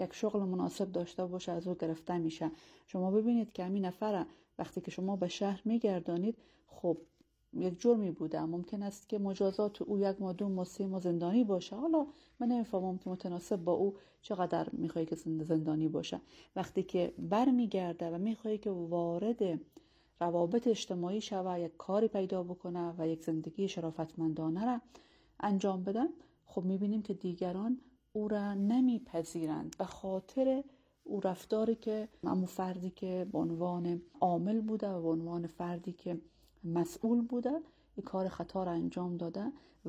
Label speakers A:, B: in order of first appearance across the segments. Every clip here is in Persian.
A: یک شغل مناسب داشته باشه از او گرفته میشه. شما ببینید که همین نفر وقتی که شما به شهر میگردانید، خب یک جرمی بوده، ممکن است که مجازات او 1 ماه 2 ماه 3 ماه زندانی باشه. حالا من نمیفهمم که متناسب با او چقدر میخوای که زندانی باشه. وقتی که برمیگرده و میخوای که وارد روابط اجتماعی شوه، یک کاری پیدا بکنه و یک زندگی شرافتمندانه را انجام بدن، خب میبینیم که دیگران او را نمیپذیرند به خاطر او رفتاری که همون فردی که به عنوان عامل بوده و به عنوان فردی که مسئول بوده این کار خطا را انجام داده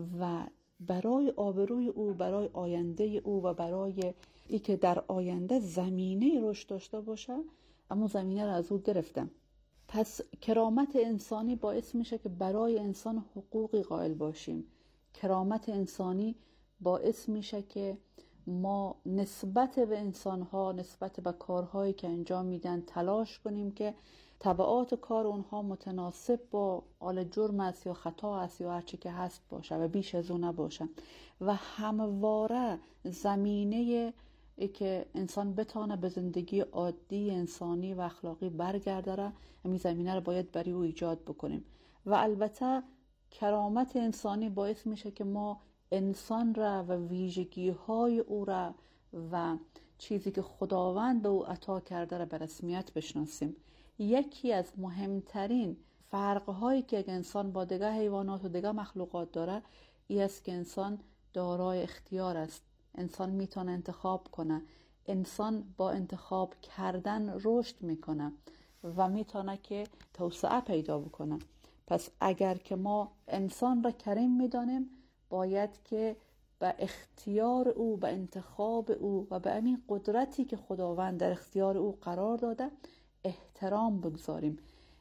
A: و برای آبروی او، برای آینده او و برای ای که در آینده زمینه رشد داشته باشه، اما زمینه را از او گرفتم. پس کرامت انسانی باعث میشه که برای انسان حقوقی قائل باشیم. کرامت انسانی باعث میشه که ما نسبت به انسانها، نسبت به کارهایی که انجام میدن تلاش کنیم که تبعات کار اونها متناسب با حال جرم است یا خطا است یا هرچی که هست باشه و بیش از اون نباشه و همواره زمینه ای که انسان بتانه به زندگی عادی انسانی و اخلاقی برگرده را، همین زمینه را باید برای او ایجاد بکنیم. و البته کرامت انسانی باعث میشه که ما انسان را و ویژگی های او را و چیزی که خداوند به او عطا کرده را به رسمیت بشناسیم. یکی از مهمترین فرق‌هایی که انسان با دیگر حیوانات و دیگر مخلوقات داره این است که انسان دارای اختیار است. انسان میتونه انتخاب کنه. انسان با انتخاب کردن رشد میکنه و میتونه که توسعه پیدا بکنه. پس اگر که ما انسان را کریم میدانیم، باید که به اختیار او، به انتخاب او و به همین قدرتی که خداوند در اختیار او قرار داده احترام بگذاریم.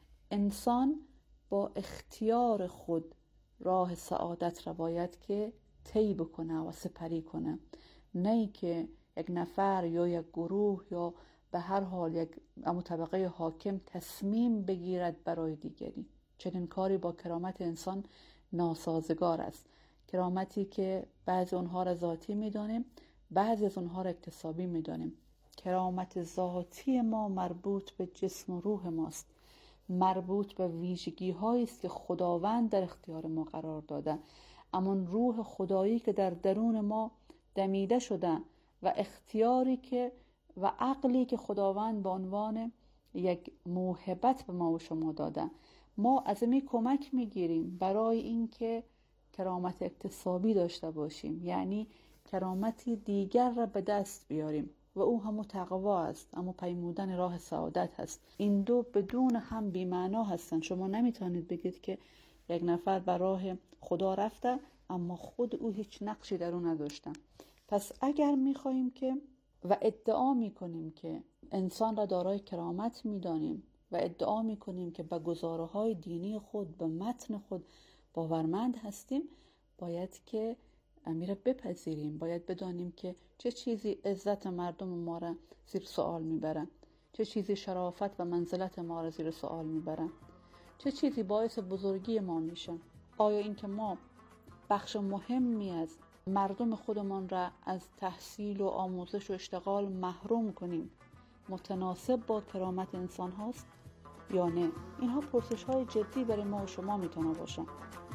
A: انسان با اختیار خود راه سعادت را باید که طی بکنه و سپری کنه، نه که یک نفر یا یک گروه یا به هر حال یک طبقه حاکم تصمیم بگیرد برای دیگری. چنین کاری با کرامت انسان ناسازگار است. کرامتی که بعضی اونها را ذاتی میدانیم، بعضی از اونها را اکتسابی میدانیم. کرامت ذاتی ما مربوط به جسم و روح ماست، مربوط به ویژگی هایی است که خداوند در اختیار ما قرار داده. اما روح خدایی که در درون ما دمیده شده و اختیاری که و عقلی که خداوند به عنوان یک موهبت به ما و شما داده، ما از این کمک میگیریم برای اینکه کرامت اکتسابی داشته باشیم، یعنی کرامتی دیگر را به دست بیاریم و او همون تقوا است، همون پیمودن راه سعادت هست. این دو بدون هم بی‌معنا هستن. شما نمیتونید بگید که یک نفر به راه خدا رفته اما خود او هیچ نقشی در اون نداشته. پس اگر میخواییم که و ادعا میکنیم که انسان را دارای کرامت میدانیم و ادعا میکنیم که به گزاره‌های دینی خود، به متن خود باورمند هستیم، باید که امیر بپذیریم. باید بدانیم که چه چیزی عزت مردم ما را زیر سوال میبرن، چه چیزی شرافت و منزلت ما را زیر سوال میبرن، چه چیزی باعث بزرگی ما میشن. آیا این که ما بخش مهمی از مردم خودمان را از تحصیل و آموزش و اشتغال محروم کنیم متناسب با کرامت انسان هاست یا نه؟ اینها پرسش های جدی برای ما و شما میتونه باشه.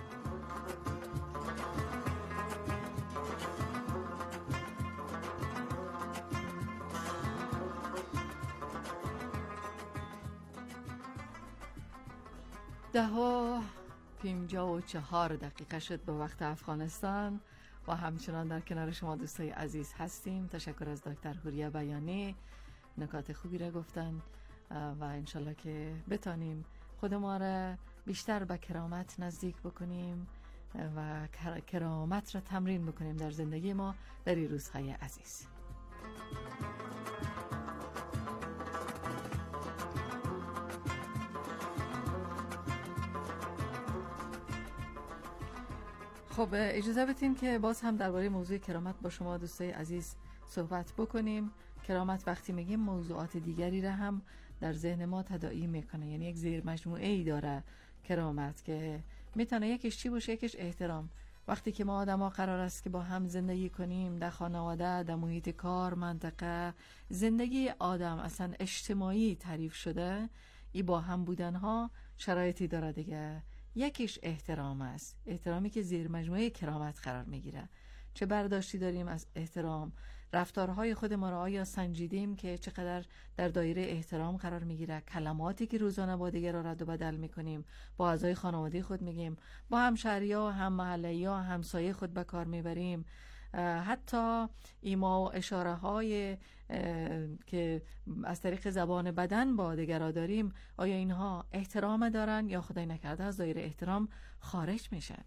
B: ده 54 شد به وقت افغانستان و همچنان در کنار شما دوستای عزیز هستیم. تشکر از دکتر حوریه بیانی، نکات خوبی را گفتن و انشالله که بتانیم خود ما را بیشتر به کرامت نزدیک بکنیم و کرامت را تمرین بکنیم در زندگی ما در این روزهای عزیز. خب اجازه بدین که باز هم درباره موضوع کرامت با شما دوستای عزیز صحبت بکنیم. کرامت وقتی میگیم موضوعات دیگری را هم در ذهن ما تداعی میکنه، یعنی یک زیر مجموعه ای داره کرامت که میتونه یکیش چی باشه، یکیش احترام وقتی که ما آدم ها قرار است که با هم زندگی کنیم در خانواده، در محیط کار، منطقه، زندگی آدم اصلا اجتماعی تعریف شده، ای با هم بودن ها شرایطی داره دیگه. یکیش احترام است، احترامی که زیر مجموعه کرامت قرار میگیره. چه برداشتی داریم از احترام؟ رفتارهای خود ما را آیا سنجیدیم که چقدر در دایره احترام قرار میگیره؟ کلماتی که روزانه با دیگر رد و بدل میکنیم، با اعضای خانواده خود میگیم، با همشهری‌ها، هم محله‌ها، همسایه خود به کار میبریم، حتی ایما و اشاره های که از طریق زبان بدن با دیگران داریم، آیا اینها احترام دارن یا خدای نکرده از دایره احترام خارج میشن؟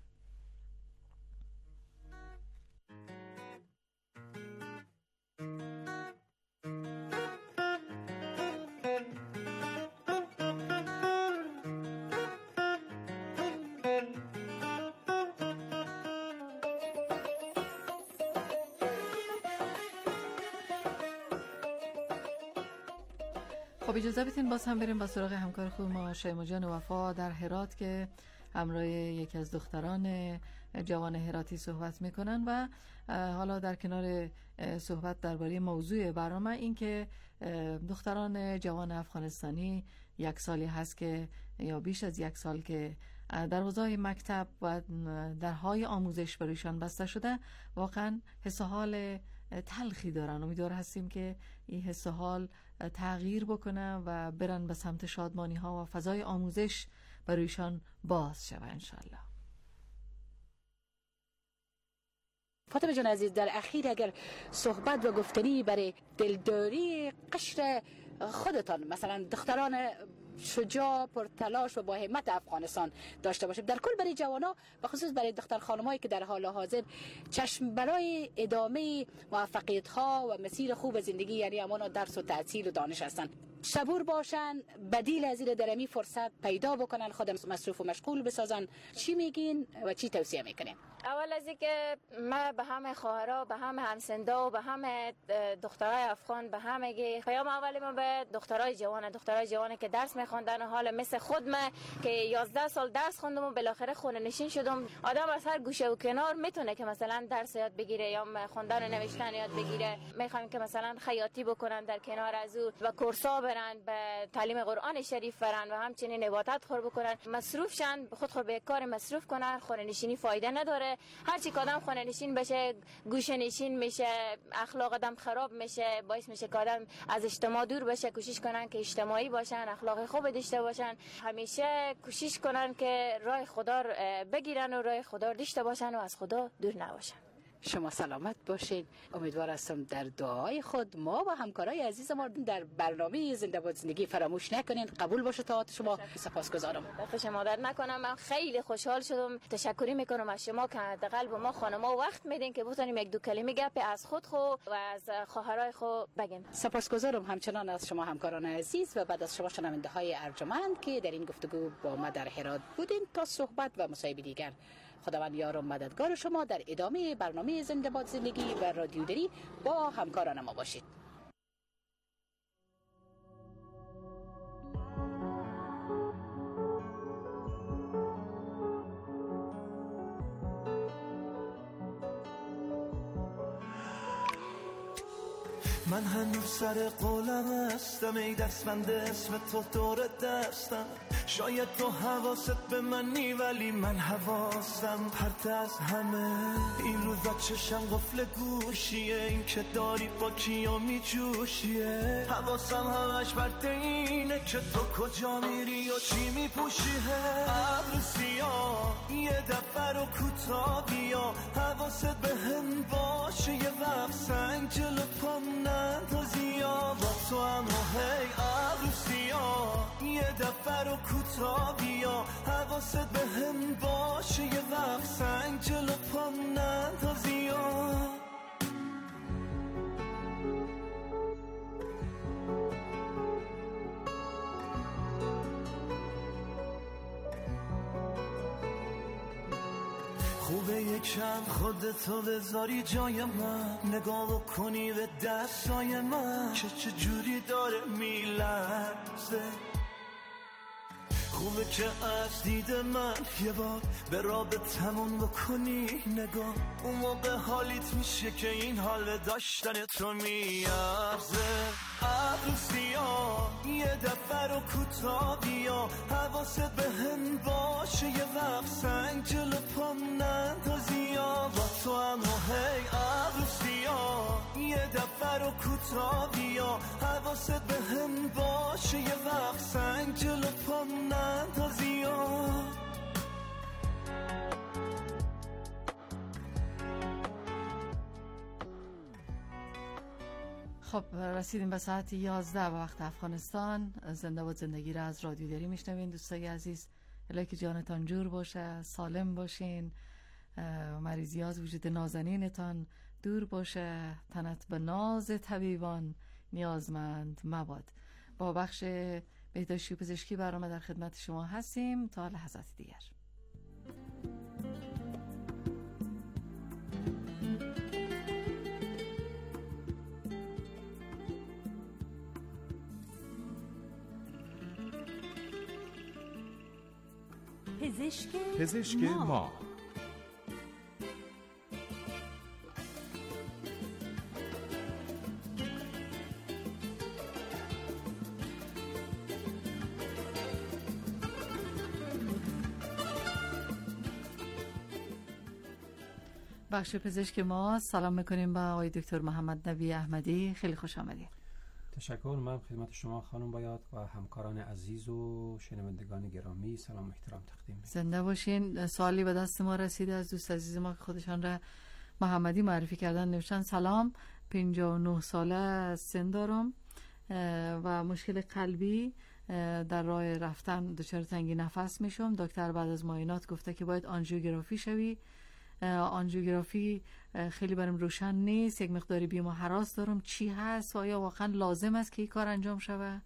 B: خب اجازه بدین باز هم بریم با سراغ همکار خوب ما شیما جان وفا در هرات که همراه یکی از دختران جوان هراتی صحبت میکنن و حالا در کنار صحبت درباره موضوع برنامه این که دختران جوان افغانستانی یک سالی هست که یا بیش از یک سال که در حوزه مکتب و درهای آموزش برایشان بسته شده، واقعا حس و حال تلخی دارن. امیدوار هستیم که این حس و حال تغییر بکنه و برن به سمت شادمانی ها و فضای آموزش برایشان باز شود انشالله.
C: فاطمه جان عزیز، در اخیر اگر صحبت و گفتنی برای دلداری قشر خودتان، مثلا دختران شجاع، پرتلاش و با همت افغانستان داشته باشیم، در کل برای جوانا و خصوص برای دختر خانمایی که در حال حاضر چشم برای ادامه موفقیت ها و مسیر خوب زندگی، یعنی همان درس و تحصیل و دانش هستن، صبور باشن، بدیل از این درمی فرصت پیدا بکنن، خود مصروف و مشغول بسازن. چی میگین و چی توصیه میکنین؟
D: اول از اینکه من به همه خواهرها، به همه همسندا و به همه دخترای افغان، به همه پیام اولی ما به دخترای جوانه که درس میخوندن، حال مثل خودم که 11 سال درس خوندم و بالاخره خونه نشین شدم. آدم از هر گوشه و کنار میتونه که مثلا درس یاد بگیره یا خوندن و نوشتن یاد بگیره. میخوام که مثلا خیاطی بکنن در کنار از او و کورسا برن، به تعلیم قرآن شریف برن و همچنین عبادت خور بکنن، مصروف شن، خود به کار مصروف کنن. خونه نشینی فایده نداره. هر چی که آدم خونه نشین بشه، گوشه نشین میشه، اخلاق آدم خراب میشه، باعث میشه که آدم از اجتماع دور بشه. کوشش کنن که اجتماعی باشن، اخلاق خوب داشته باشن، همیشه کوشش کنن که راه خدا بگیرن و راه خدا داشته باشن و از خدا دور نباشن.
C: شما سلامت باشین. امیدوار هستم در دعای خود ما و همکارای عزیز ما در برنامه زنده باد زندگی فراموش نکنین. قبول باشه طاعت شما. سپاسگزارم.
D: دست شما درد نکنم. من خیلی خوشحال شدم. تشکری میکنم از شما که در قلب ما خانم‌ها وقت میدین که بتونیم یک دو کلمه گپ از خود و از خواهرای خود بگیم.
C: سپاسگزارم همچنان از شما همکاران عزیز و بعد از شما شنونده‌های ارجمند که در این گفتگو با ما در هرات بودین. تا صحبت و مصاحبه دیگر، خداوند یار و مددگار شما در ادامه برنامه زنده باد زندگی و رادیو دری با همکاران ما باشید.
E: من هنوز سر قولم هستم، ای دستبند اسم تو دور دستم. شاید تو حواست به منی ولی من حواسم پرت از همه. این روزا چشم قفل گوشیه، این که داری با کیا می جوشیه. حواسم همش بر اینه که تو کجا میری و چی می پوشیه. ابر سیاه یه دفعه رو کوتا بیا، حواست به هم باشه. یه وقت سنگ جلو پام نندازی یا با تو هم هی. ابر سیاه یه دفعه رو کوتا بیا، حواست به هم باشه. یه وقت سنگ جلو پام نندازی یا خوبه یکم خودتو بذاری جای من، نگاه کنی به دستای من که چه جوری داره میلرزه. خوبه که از دید من یه بار به رابطمون بکنی نگاه، اون موقع حالیت میشه که این حال داشتن تو میارزه. ابر سیاه یه دفعه رو کوتاه بیا، حواست به هم باشه یه وقت سنگ جلو پام نندازی با تو هم هی. ابر سیاه یه دفعه رو کوتاه بیا، حواست به هم باشه یه وقت سنگ جلو پام نندازی.
B: خب رسیدیم به ساعت 11 وقت افغانستان. زنده و زندگی را از رادیو دری میشنوین دوستای عزیز. الهی که جانتان جور باشه، سالم باشین، مریضی از وجود نازنینتان دور باشه، تنت به ناز طبیبان نیازمند مباد. با بخش بهداشتی و پزشکی برنامه در خدمت شما هستیم تا لحظات دیگر.
F: پزشک ما.
B: بخش پزشک ما. سلام میکنیم به آقای دکتر محمد نبی احمدی. خیلی خوش آمدید.
G: تشکر. من خدمت شما خانم بایاد و همکاران عزیز و شنوندگان گرامی سلام و احترام تقدیم می‌کنم.
B: زنده باشین. سوالی به دست ما رسیده از دوست عزیز ما که خودشان را محمدی معرفی کردن. نوشتن سلام، 59 ساله سن دارم و مشکل قلبی در راه رفتن دچار تنگی نفس میشم. دکتر بعد از معاینات گفته که باید آنژیوگرافی شوی. آنژیوگرافی خیلی برام روشن نیست، یک مقداری بیم و هراس دارم. چی هست؟ آیا واقعا لازم است که این کار انجام شود؟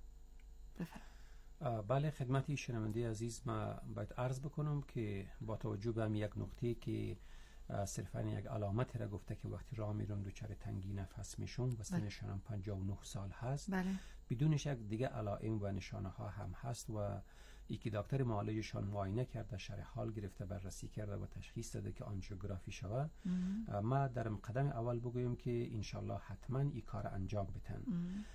G: بله، خدمتی شنونده عزیز ما باید عرض بکنم که با توجه به هم یک نقطه که صرفا یک علامت را گفته که وقتی راه میرم دچار تنگی نفس میشم و سنشان هم 59 سال هست.
B: بله.
G: بدون شک دیگه علائم و نشانه ها هم هست و یکی دکتر معالجشان معاینه کرده، شرح حال گرفته، بررسی کرده و تشخیص داده که آنژیوگرافی شود. ما در قدم اول بگویم که انشالله حتما این کار انجام بتن.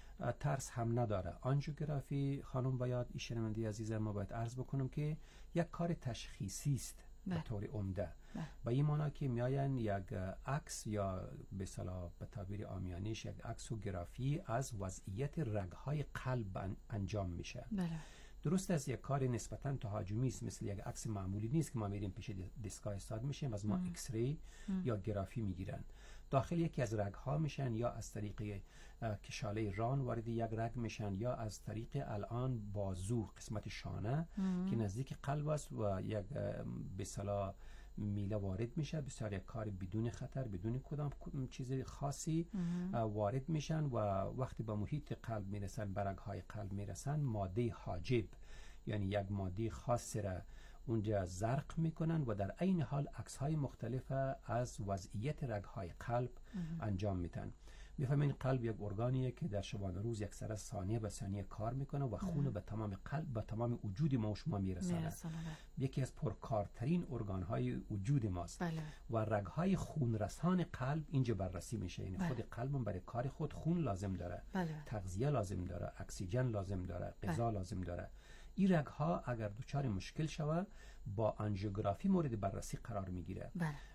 G: ترس هم نداره. آنژیوگرافی خانم باید این شنونده عزیز ما باید عرض بکنم که یک کار تشخیصی است به طور عمده. با این معنی که میاین یک عکس یا به اصطلاح به تعبیر عامیانیش یک عکسوگرافی از وضعیت رگ‌های قلب انجام میشه.
B: بله.
G: درست از یک کار نسبتاً تهاجمی است، مثل یک عکس معمولی نیست که ما میریم پیش دستگاه استاد میشیم از ما ایکس ری یا گرافی میگیرن. داخل یکی از رگ ها میشن یا از طریق کشاله ران وارد یک رگ میشن یا از طریق الان بازو قسمت شانه که نزدیک قلب است و یک به اصطلاح میله وارد میشه. بسیار یک کار بدون خطر، بدون کدام چیز خاصی وارد میشن و وقتی به محیط قلب میرسن، به رگ‌های قلب میرسن، ماده حاجب یعنی یک ماده خاص را اونجا زرق میکنن و در عین حال عکس‌های مختلف از وضعیت رگ‌های قلب انجام میدن. میفهمین قلب یک ارگانیه که در شبانه روز یک سر ثانیه به ثانیه کار میکنه و خون به تمام قلب، به تمام وجود ما و شما میرسانه. یکی از پرکارترین ارگانهای وجود ماست.
B: بله.
G: و رگهای خون رسان قلب اینجا بررسی میشه. یعنی خود قلب برای کار خود خون لازم داره.
B: بله.
G: تغذیه لازم داره، اکسیژن لازم داره، غذا لازم داره. این رگ‌ها اگر دچار مشکل شود با آنژیوگرافی مورد بررسی قرار میگیره.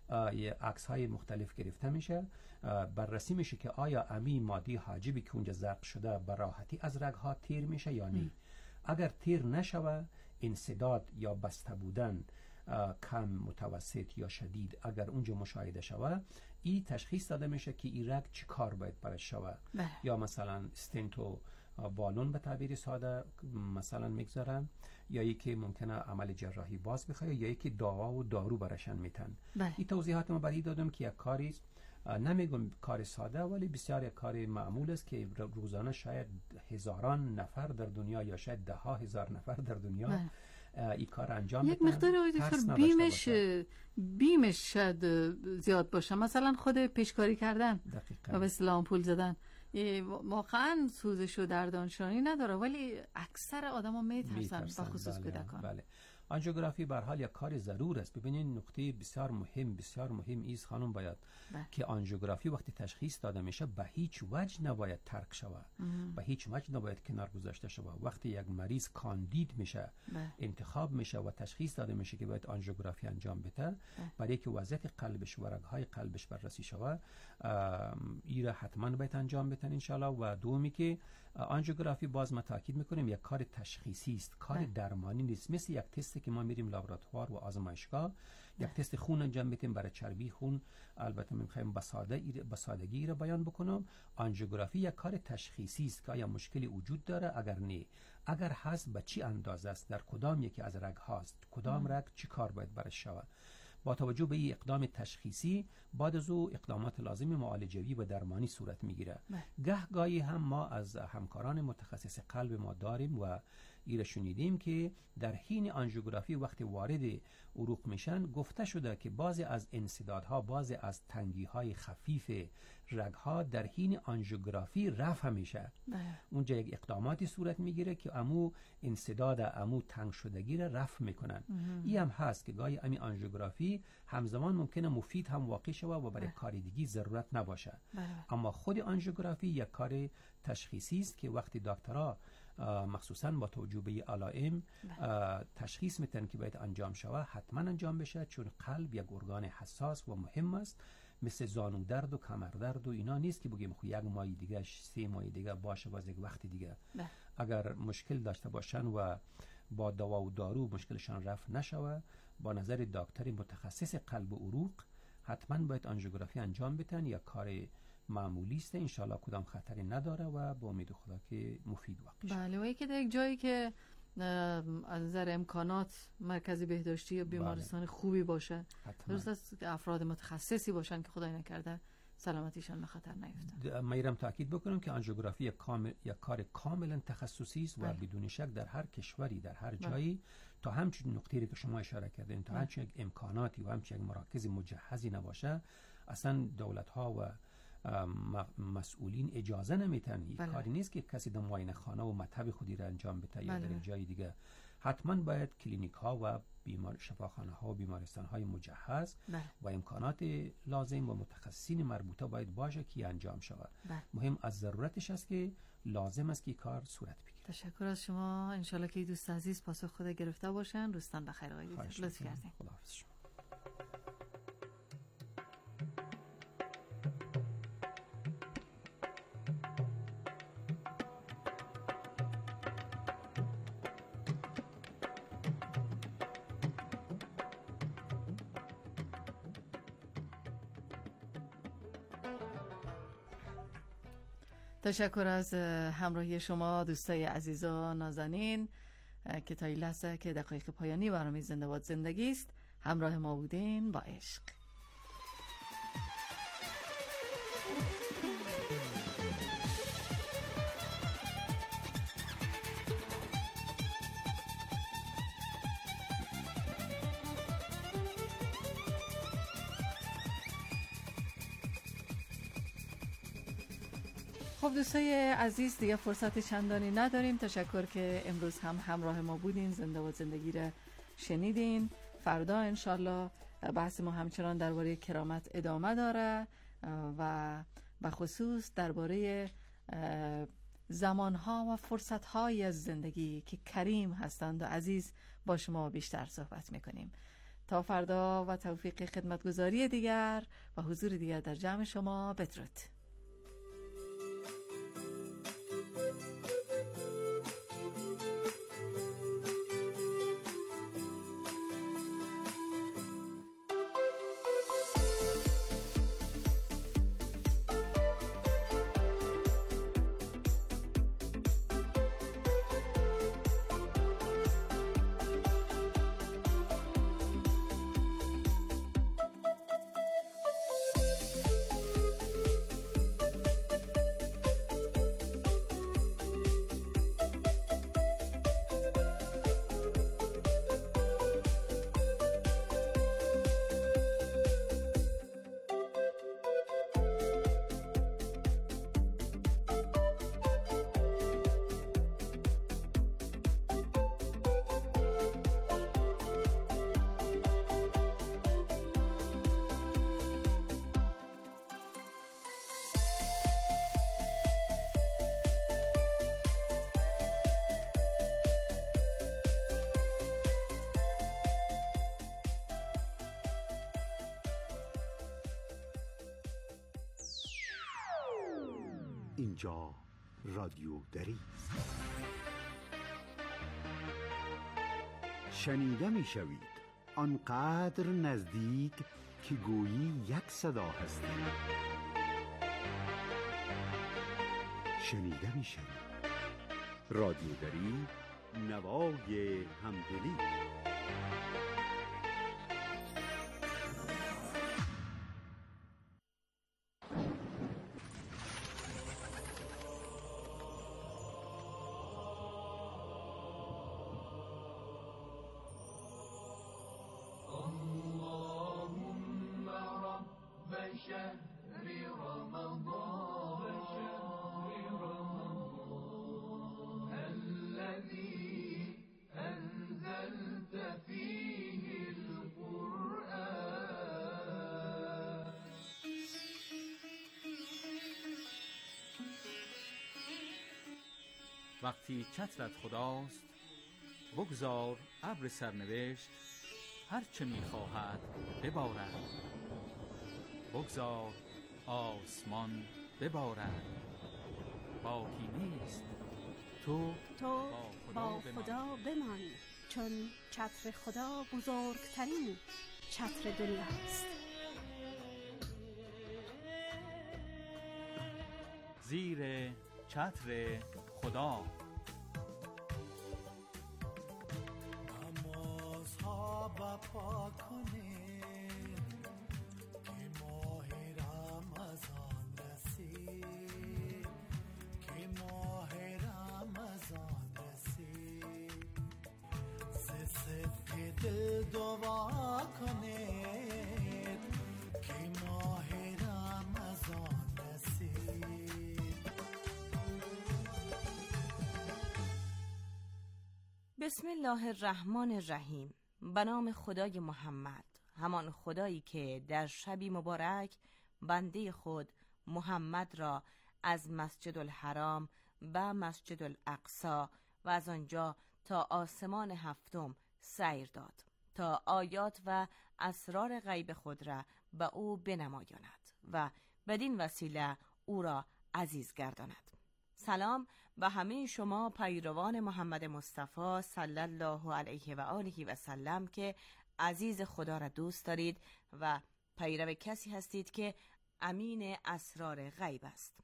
G: عکس‌های مختلف گرفته میشه، بررسی میشه که آیا امی ماده حاجبی که اونجا زرق شده به راحتی از رگ‌ها تیر میشه یا نه. اگر تیر نشوه، انسداد یا بسته بودن کم، متوسط یا شدید اگر اونجا مشاهده شوه، این تشخیص داده میشه که این رگ چی کار باید برش شوه. یا مثلا استنتو بالون به تعبیر ساده مثلا میگذارن، یا یکی ممکنه عمل جراحی باز بخواد، یا یکی دوا و دارو برشن میتن. این توضیحات ما برای دادم که یک کاری نمیگم کار ساده، ولی بسیار یک کار معمول است که روزانه شاید هزاران نفر در دنیا یا شاید ده ها هزار نفر در دنیا این کار انجام
B: یک مقدار آقای دکتر بیمش شاید زیاد باشه. مثلا خود پیشکاری کردن و به اصطلاح آمپول زدن واقعا سوزش و دردانشانی نداره، ولی اکثر آدما میترسن و خصوص کودکان.
G: بله. آنژیوگرافی به هر حال یک کار ضرور است. ببینید نکته بسیار مهم است خانم، باید که آنژیوگرافی وقتی تشخیص داده میشه به هیچ وجه نباید ترک شود، به هیچ وجه نباید کنار گذاشته شود. وقتی یک مریض کاندید میشه، انتخاب میشه و تشخیص داده میشه که باید آنژیوگرافی انجام بده، برای که وضعیت قلبش و رگ‌های قلبش بررسی شود، این را حتما باید انجام بدن ان شاء الله. و دومی که آنژیوگرافی باز ما تاکید میکنیم یک کار تشخیصی است، کار درمانی نیست. مثل یک تستی که ما میریم لابراتوار و آزمایشگاه، یک تست خون انجام میدیم برای چربی خون، البته میخوایم به سادگی را بیان بکنم. آنژیوگرافی یک کار تشخیصی است که آیا مشکلی وجود داره، اگر نه، اگر هست به چی اندازه است، در کدام یکی از رگ هاست، کدام رگ چی کار باید برش شود. با توجه به این اقدام تشخیصی بعد از او اقدامات لازم معالجوی و درمانی صورت میگیره. گاهی هم ما از همکاران متخصص قلب ما داریم و ایره شنیدیم که در حین آنژیوگرافی وقتی وارد عروق میشن گفته شده که بعضی از انسدادها، بعضی از تنگی‌های خفیف رگ‌ها در حین آنژیوگرافی رفع میشه. اونجا یک اقداماتی صورت میگیره که امو انسداد، امو تنگ شدگی را رفع میکنن. این هم هست که گاهی امی آنژیوگرافی همزمان ممکنه مفید هم واقع شود و برای کار دیگی ضرورت نباشه. اما خود آنژیوگرافی یک کار تشخیصی است که وقتی دکترها مخصوصا با توجه به علائم تشخیص میتن که باید انجام شود، حتما انجام بشه، چون قلب یک ارگان حساس و مهم است. مثل زانو درد و کمر درد و اینا نیست که بگیم خب یک ماه دیگه 3 ماه دیگه باشه باز یک وقت دیگه. اگر مشکل داشته باشن و با دوا و دارو مشکلشان رفع نشوه، با نظر دکتر متخصص قلب و عروق حتما باید آنژیوگرافی انجام بدن. یا کار معمولی است، ان شاء الله کدام خطری نداره و با امید خدا که مفید واقع شه.
B: بله، و یکی در یک جایی که از نظر امکانات مرکز بهداشتی یا بیمارستان خوبی باشه، درست است، افراد متخصصی باشن که خدای نکرده سلامتیشان به خطر نیفتن.
G: ما ایرم تاکید بکنم که آنژیوگرافی یک کار کاملا تخصصی است و بدون شک در هر کشوری، در هر جایی، تا همچین نقطه‌ای که شما اشاره کردین، تا همچین امکاناتی و همچین مراکز مجهزی نباشه، اصلا دولت‌ها و مسئولین اجازه نمیتن. این کاری نیست که کسی در معاینه خانه و مطب خودی را انجام بده یا در جای دیگه. حتما باید کلینیک ها و شفاخانه ها و بیمارستان های مجهز و امکانات لازم و متخصصین مربوطه باید باشه که انجام شود. مهم از ضرورتش است که لازم است که کار صورت بگیره.
B: تشکر از شما. انشالله که دوست عزیز پاسخ خود گرفته باشن. روزتان بخیر آقای دکتر، لطف کردین.
G: خداحافظ شما.
B: تشکر از همراهی شما دوستای عزیزان نازنین که تا این لحظه که دقایق پایانی برنامه زنده باد زندگی است همراه ما بودین. با عشق. خب دوستای عزیز، دیگه فرصت چندانی نداریم. تشکر که امروز هم همراه ما بودین، زنده و زندگی را شنیدین. فردا انشالله بحث ما همچنان درباره کرامت ادامه داره و به خصوص درباره زمانها و فرصتهای از زندگی که کریم هستند و عزیز با شما بیشتر صحبت میکنیم. تا فردا و توفیق خدمتگزاری دیگر و حضور دیگر در جمع شما. بدرود.
H: اینجا رادیو دری است. شنیده می شوید آنقدر نزدیک که گویی یک صدا هستید. شنیده می شوید رادیو دری، نوای همدلی.
I: وقتی چترت خداست بگذار ابر سرنوشت هر چه می‌خواهد ببارد. بگذار آسمان ببارد. باکی نیست تو
F: با خدا بمان، چون چتر خدا بزرگترین چتر دنیاست.
I: زیر چتر خدا.
E: نمازها بپا کنید که ماه رمضان رسید، که ماه رمضان رسید. صدق دل دعا کنید که ماه رمضان رسید.
J: بسم الله الرحمن الرحیم. به نام خدای محمد، همان خدایی که در شبی مبارک بنده خود محمد را از مسجد الحرام به مسجد الاقصی و از آنجا تا آسمان هفتم سیر داد تا آیات و اسرار غیب خود را به او بنمایاند و بدین وسیله او را عزیز گرداند. سلام به همه شما پیروان محمد مصطفی صلی الله علیه و آله و سلم که عزیز خدا را دوست دارید و پیرو کسی هستید که امین اسرار غیب است.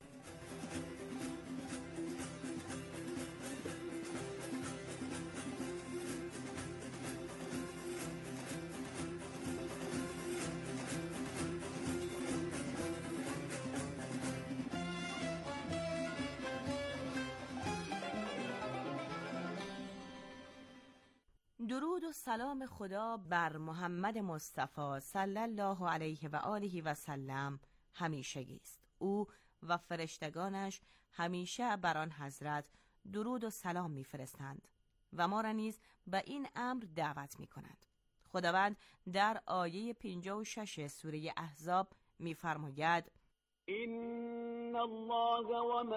J: درود و سلام خدا بر محمد مصطفی صلی الله علیه و آله و سلم همیشگی است. او و فرشتگانش همیشه بر آن حضرت درود و سلام می‌فرستند و ما را نیز به این امر دعوت می‌کنند. خداوند در آیه 56 سوره احزاب می‌فرماید:
K: إن الله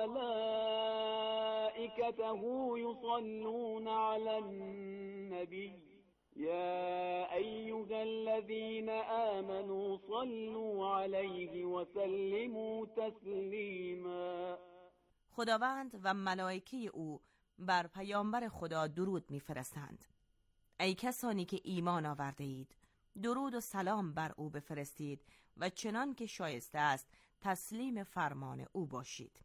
K: وملائكته يصلون على النبي يا أيها الذين آمنوا صلوا عليه وسلموا تسليما.
J: خداوند و ملائکه او بر پیامبر خدا درود می‌فرستند. ای کسانی که ایمان آورده اید، درود و سلام بر او بفرستید و چنان که شایسته است تسلیم فرمان او باشید.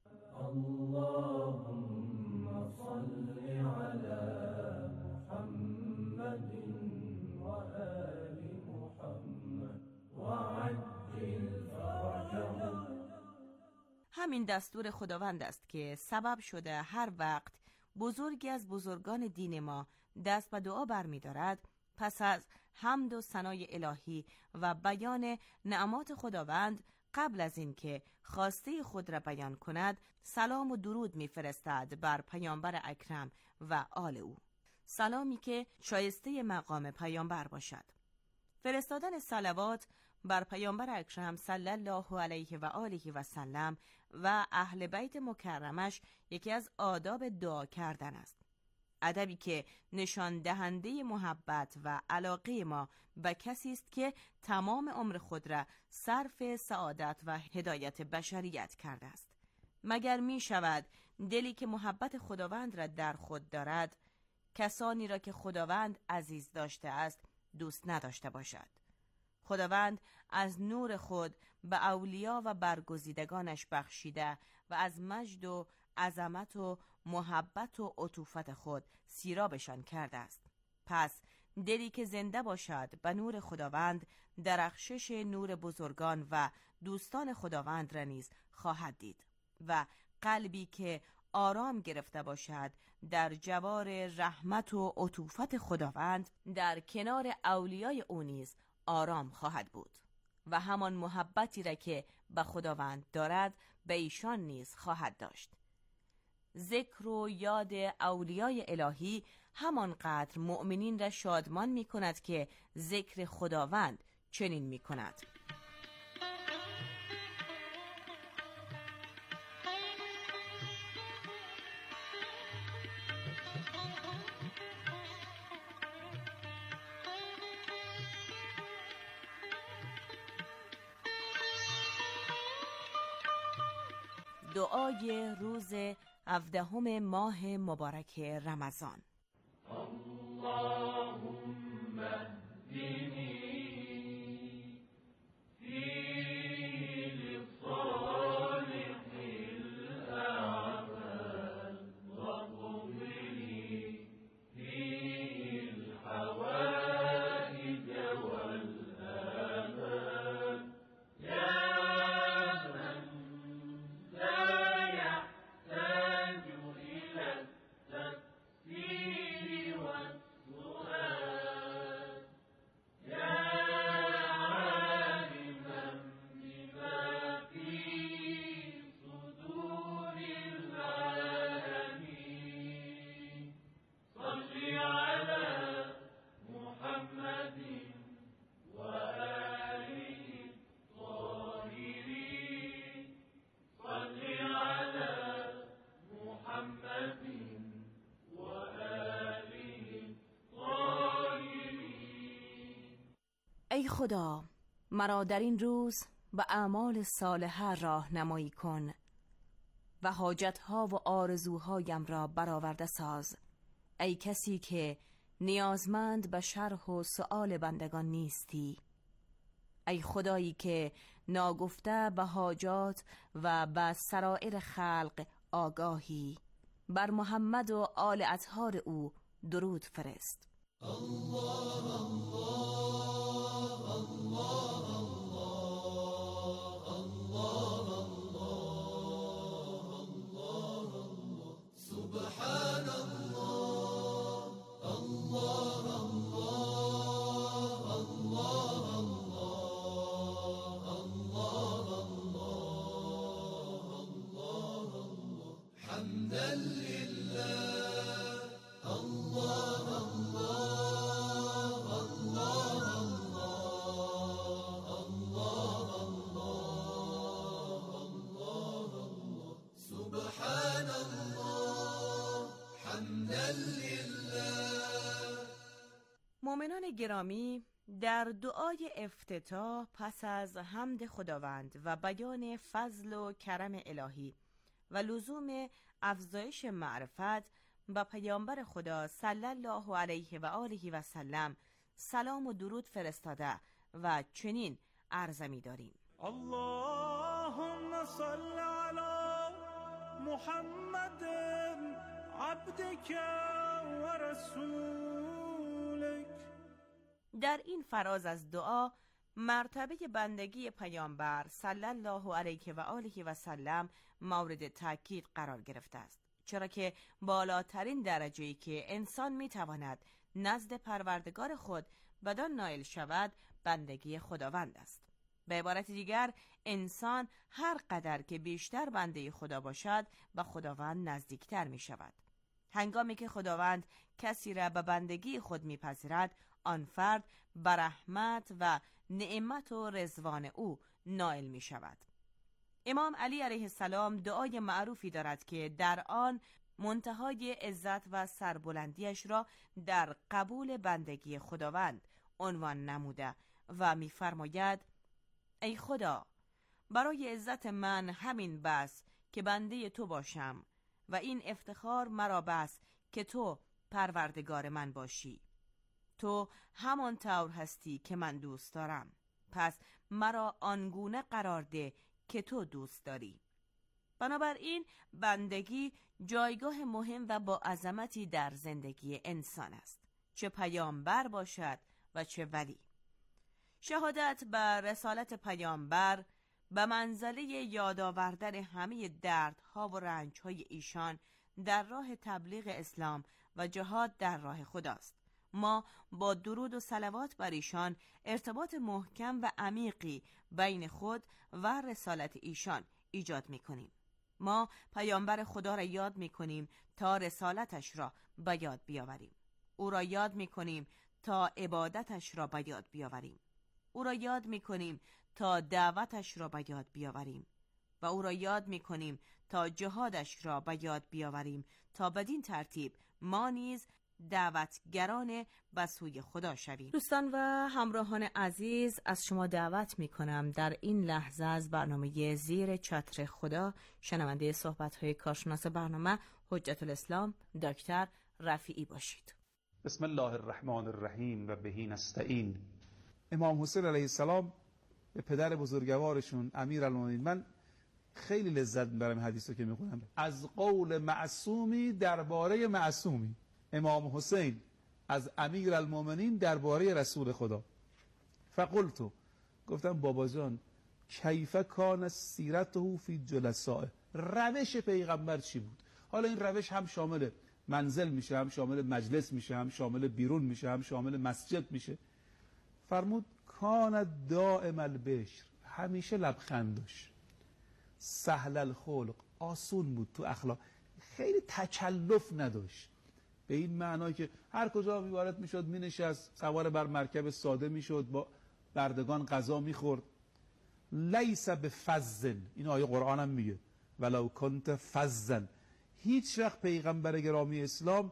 E: اللهم صل على محمد و آل محمد و عجل فرجهم.
J: همین دستور خداوند است که سبب شده هر وقت بزرگی از بزرگان دین ما دست به دعا برمی دارد، پس از حمد و ثنای الهی و بیان نعمات خداوند قبل از اینکه خواسته خود را بیان کند سلام و درود می‌فرستد بر پیامبر اکرم و آل او، سلامی که شایسته مقام پیامبر باشد. فرستادن صلوات بر پیامبر اکرم صلی الله علیه و آله و سلم و اهل بیت مکرمش یکی از آداب دعا کردن است، ادبی که نشان دهنده محبت و علاقه ما به کسی است که تمام عمر خود را صرف سعادت و هدایت بشریت کرده است. مگر می شود دلی که محبت خداوند را در خود دارد کسانی را که خداوند عزیز داشته است دوست نداشته باشد؟ خداوند از نور خود به اولیا و برگزیدگانش بخشیده و از مجد و عظمت و محبت و عطوفت خود سیرابشان کرده است. پس دلی که زنده باشد به نور خداوند درخشش نور بزرگان و دوستان خداوند را نیز خواهد دید و قلبی که آرام گرفته باشد در جوار رحمت و عطوفت خداوند در کنار اولیای او نیز آرام خواهد بود و همان محبتی را که به خداوند دارد به ایشان نیز خواهد داشت. ذکر و یاد اولیای الهی همانقدر مؤمنین را شادمان می کند که ذکر خداوند چنین می کند. دعای روز 17 ماه مبارک رمضان.
E: اللهم اهدنی فی لصالح الاعمال وقضنی فی الحوائج والآمال یا
J: ای خدا، مرا در این روز به اعمال صالحه راهنمایی کن و حاجتها و آرزوهایم را برآورده ساز. ای کسی که نیازمند به شرح و سؤال بندگان نیستی، ای خدایی که ناگفته به حاجات و به سرائر خلق آگاهی، بر محمد و آل اطهار او درود فرست. الله الله الله الله الله الله سبحان الله الله الله الله الله الله الله حمدا لله الله مؤمنان گرامی، در دعای افتتاح پس از حمد خداوند و بیان فضل و کرم الهی و لزوم افزایش معرفت به پیامبر خدا صلی الله علیه و آله و سلم سلام و درود فرستاده و چنین عرضه می داریم:
E: اللهم صل علی محمد عبدك و رسولك.
J: در این فراز از دعا مرتبه بندگی پیامبر صلی الله علیه و آله و سلم مورد تاکید قرار گرفته است، چرا که بالاترین درجه‌ای که انسان میتواند نزد پروردگار خود بدان نائل شود بندگی خداوند است. به عبارت دیگر، انسان هر قدر که بیشتر بنده خدا باشد به خداوند نزدیکتر می شود. هنگامی که خداوند کسی را به بندگی خود میپذیرد، آن فرد به رحمت و نعمت و رضوان او نائل می شود. امام علی علیه السلام دعای معروفی دارد که در آن منتهای عزت و سربلندیش را در قبول بندگی خداوند عنوان نموده و می‌فرماید: ای خدا، برای عزت من همین بس که بنده تو باشم و این افتخار مرا بس که تو پروردگار من باشی. تو همان طور هستی که من دوست دارم، پس مرا آنگونه قرار ده که تو دوست داری. بنابراین بندگی جایگاه مهم و با عظمتی در زندگی انسان است، چه پیامبر باشد و چه ولی. شهادت بر رسالت پیامبر به منزله یادآوردن همه دردها و رنجهای ایشان در راه تبلیغ اسلام و جهاد در راه خداست. ما با درود و صلوات بر ایشان ارتباط محکم و عمیقی بین خود و رسالت ایشان ایجاد می‌کنیم. ما پیامبر خدا را یاد می‌کنیم تا رسالتش را به یاد بیاوریم. او را یاد می‌کنیم تا عبادتش را به یاد بیاوریم. او را یاد می‌کنیم تا دعوتش را به یاد بیاوریم و او را یاد می‌کنیم تا جهادش را به یاد بیاوریم تا بدین ترتیب ما نیز دعوتگران به سوی خدا شویم. دوستان و همراهان عزیز، از شما دعوت می‌کنم در این لحظه از برنامه زیر چتر خدا شنونده صحبت‌های کارشناس برنامه حجت الاسلام دکتر رفیعی باشید.
L: بسم الله الرحمن الرحیم و بهی نستعین. امام حسین علیه السلام به پدر بزرگوارشون امیرالمومنین، من خیلی لذت میبرم حدیثو که میخونم، از قول معصومی درباره معصومی. امام حسین از امیرالمومنین درباره رسول خدا. فقلتو، گفتم بابا جان، کیف کان سیرته فی جلسائه، روش پیغمبر چی بود؟ حالا این روش هم شامل منزل میشه، هم شامل مجلس میشه، هم شامل بیرون میشه، هم شامل مسجد میشه. فرمود کان دائم البشر، همیشه لبخند داشت، سهل الخلق، آسون بود تو اخلاق، خیلی تکلف نداشت. به این معنی که هر کجا وارد میشد مینشست، سوار بر مرکب ساده میشد، با بردگان غذا میخورد. لیس بفزن، این آیه قرآن هم میگه ولو کنت فزن. هیچ وقت پیغمبر گرامی اسلام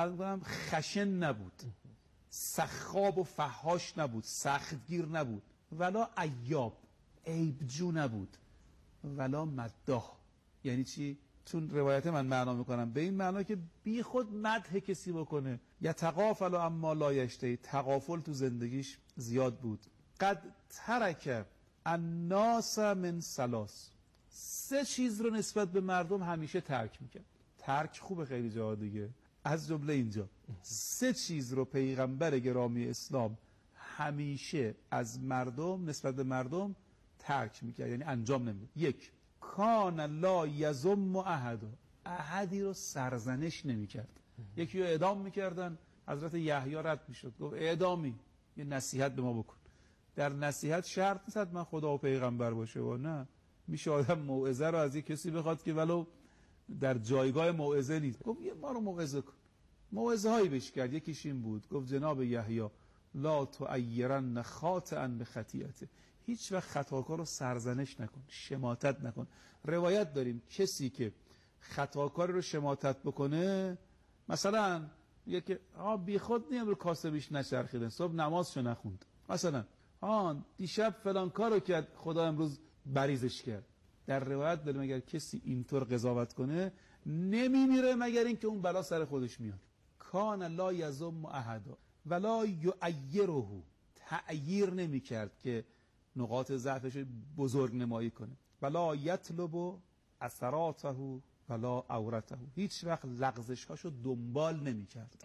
L: خشن نبود، سخاب و فحاش نبود، سختگیر نبود، ولا عیاب، عیبجو نبود، ولا مداح. یعنی چی؟ چون روایت من معنا میکنم به این معنا که بی خود مدح کسی بکنه. یتغافل اما لا یشتهی، تغافل تو زندگیش زیاد بود. قد ترک الناس من ثلاث، سه چیز رو نسبت به مردم همیشه ترک میکرد. ترک خوبه خیلی جاها دیگه، از جمله اینجا سه چیز رو پیغمبر گرامی اسلام همیشه از مردم، نسبت به مردم ترک میکرد، یعنی انجام نمیداد. یک، کان لا یذم احدی رو سرزنش نمیکرد. یکی رو اعدام میکردن، حضرت یحیی رد میشد، گفت اعدامی، یه نصیحت به ما بکن. در نصیحت شرط نیست من خدا و پیغمبر باشه و نه، میشه آدم موعظه رو از یک کسی بخواد که ولو در جایگاه موعظه نیست. گفت یه ما رو موعظه کن. موعظه هایی بهش کرد، یکیش این بود، گفت جناب یحیی لا تعیرن خاطئا بخطیئته، هیچ وقت خطاکار رو سرزنش نکن، شماتت نکن. روایت داریم کسی که خطاکار رو شماتت بکنه، مثلا میگه که بی خود نیم رو کاسبیش نچرخیدن، صبح نمازشو نخوند، مثلا دیشب فلان کارو کرد، خدا امروز بریزش کرد. در روایت داریم اگر کسی اینطور قضاوت کنه نمیمیره مگر اینکه اون بلا سر خودش میاد. کان لا یذم احدا ولا یعیره، تعییر نمیکرد که نقاط ضعفش بزرگ نمایی کنه. ولا یطلب اثراته ولا عورته، هیچ وقت لغزش هاشو دنبال نمیکرد.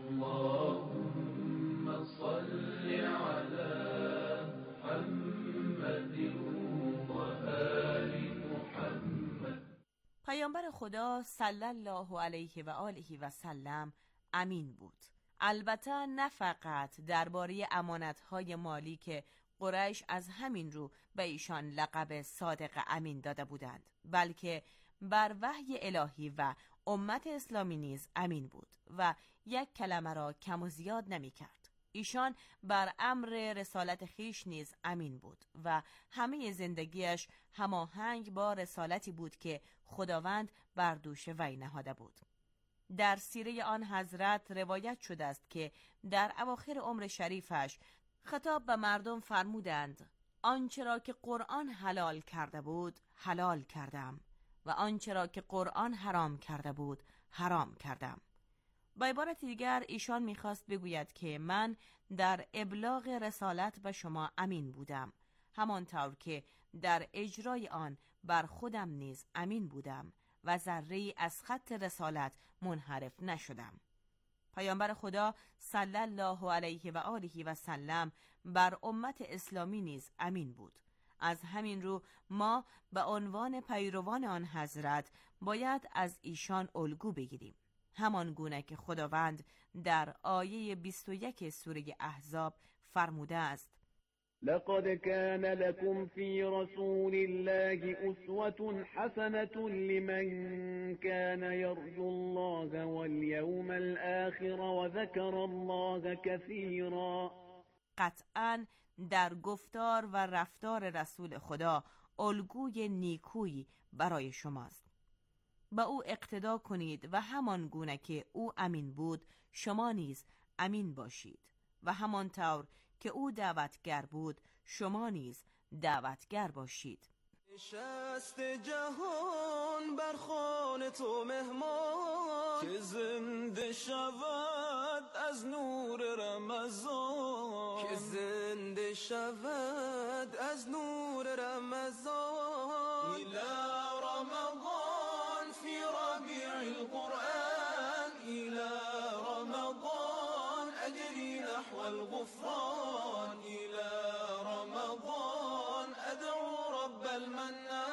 L: اللهم صل علی محمد و آل محمد. پیامبر خدا صلی الله علیه و آله و سلم امین بود. البته نه فقط درباره امانت‌های مالی که قریش از همین رو به ایشان لقب صادق امین داده بودند، بلکه بر وحی الهی و امت اسلامی نیز امین بود و یک کلمه را کم و زیاد نمی کرد. ایشان بر امر رسالت خیش نیز امین بود و همه زندگیش هماهنگ با رسالتی بود که خداوند بر دوش وی نهاده بود. در سیره آن حضرت روایت شده است که در اواخر عمر شریفش خطاب به مردم فرمودند آنچه را که قرآن حلال کرده بود حلال کردم
J: و آنچه را که قرآن حرام کرده بود حرام کردم. با عبارت دیگر ایشان میخواست بگوید که من در ابلاغ رسالت به شما امین بودم، همانطور که در اجرای آن بر خودم نیز امین بودم و ذره‌ای از خط رسالت منحرف نشدم. پیامبر خدا صلی الله علیه و آله و سلم بر امت اسلامی نیز امین بود. از همین رو ما به عنوان پیروان آن حضرت باید از ایشان الگو بگیریم، همان گونه که خداوند در آیه 21 سوره احزاب فرموده است:
K: لقد كان لكم في رسول الله أسوة حسنة لمن كان يرجو الله واليوم الآخر وذكر الله كثيرا.
J: قطعاً در گفتار و رفتار رسول خدا الگوی نیکویی برای شماست. با او اقتدا کنید و همان گونه که او امین بود شما نیز امین باشید و همانطور که او دعوتگر بود شما نیز دعوتگر باشید.
E: نشست جهان بر خوان تو مهمان، که زنده شود از نور رمضان، که زنده شود از نور رمضان. الى رمضان فی ربیع القرآن، الى رمضان اجری نحو الغفران، الى رمضان ادعو رب المنان.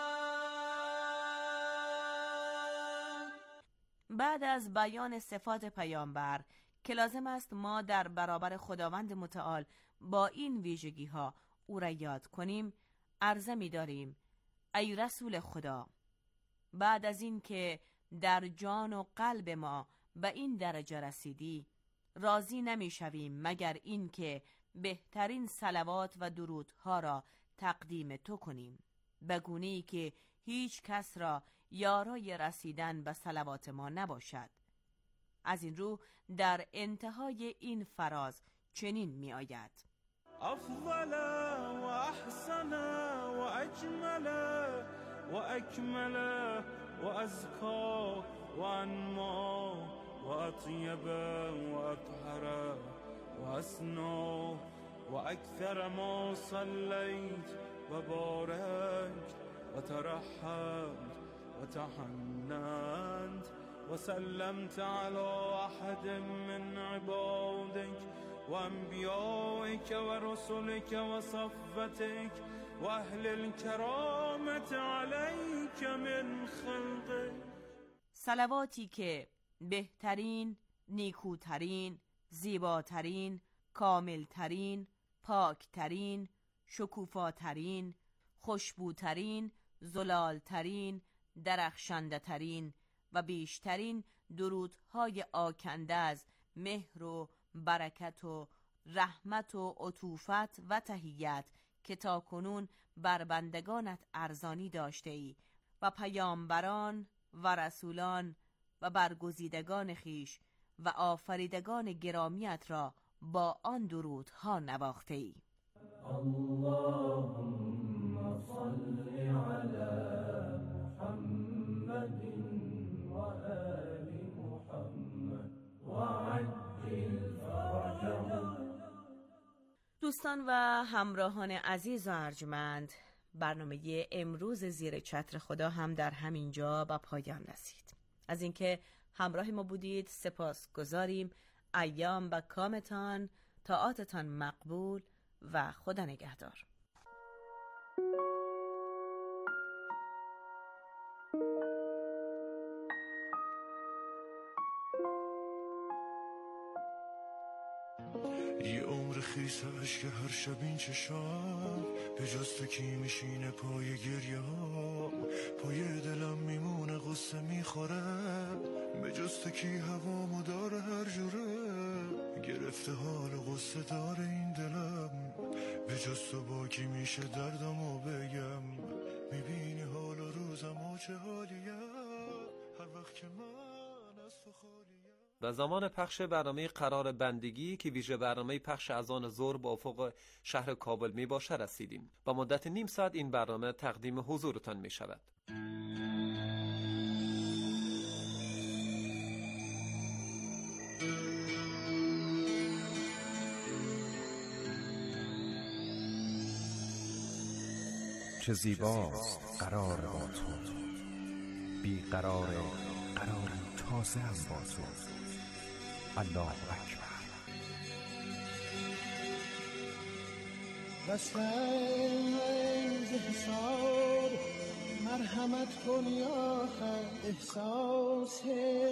J: بعد از بیان صفات پیامبر که لازم است ما در برابر خداوند متعال با این ویژگی ها او را یاد کنیم، عرضه می داریم: ای رسول خدا، بعد از این که در جان و قلب ما به این درجه رسیدی، راضی نمی شویم مگر این که بهترین صلوات و درودها را تقدیم تو کنیم، به گونه‌ای که هیچ کس را یارای رسیدن به صلوات ما نباشد. از این رو در انتهای این فراز چنین می آید:
E: افضل و احسن و اجمل و اکمل و ازکا و انما و اطیب و اطهر و اسنا و اکثر ما صلیت و بارکت و ترحمت و تحننت و سلمت على احد من عبادك و انبیائك و رسلك و صفتك و اهل الكرامت علیک من خلقك.
J: صلواتی که بهترین، نیکوترین، زیباترین، کاملترین، پاکترین، شکوفاترین، خوشبوترین، زلالترین، درخشنده‌ترین و بیشترین درودهای آکنده از مهر و برکت و رحمت و عطوفت و تحیت که تاکنون بر بندگانت ارزانی داشته ای و پیامبران و رسولان و برگزیدگان خیش و آفریدگان گرامیت را با آن درودها نواخته ای.
E: اللهم صل علی محمد و آل محمد و عجل فرجهم.
J: دوستان و همراهان عزیز و ارجمند، برنامه امروز زیر چتر خدا هم در همین جا به پایان رسید. از اینکه همراه ما بودید سپاس گذاریم. ایام به کامتان، طاعاتتان مقبول و خدا نگهدار.
E: یه عمر خیس عشق هر شب این چشام، به جز تو کی میشینه پای گریه ها، پای دلم میمونه غصه میخوره، به جز تو کی هوامو داره هر جوره، گرفته حال غصه داره این دلم، به جز تو با کی میشه دردمو بگم، میبینی حال و روزمو چه حالیه، هر وقت که من از تو خالیه.
M: و زمان پخش برنامه قرار بندگی که ویژه برنامه پخش اذان ظهر با افق شهر کابل می باشه رسیدیم. با مدت نیم ساعت این برنامه تقدیم حضورتان می شود.
N: چه زیباست قرار با تو، بی قرار تازه هم با تو. الله اکبر.
O: بسنز حساب مرحمت کن یا حق، احساس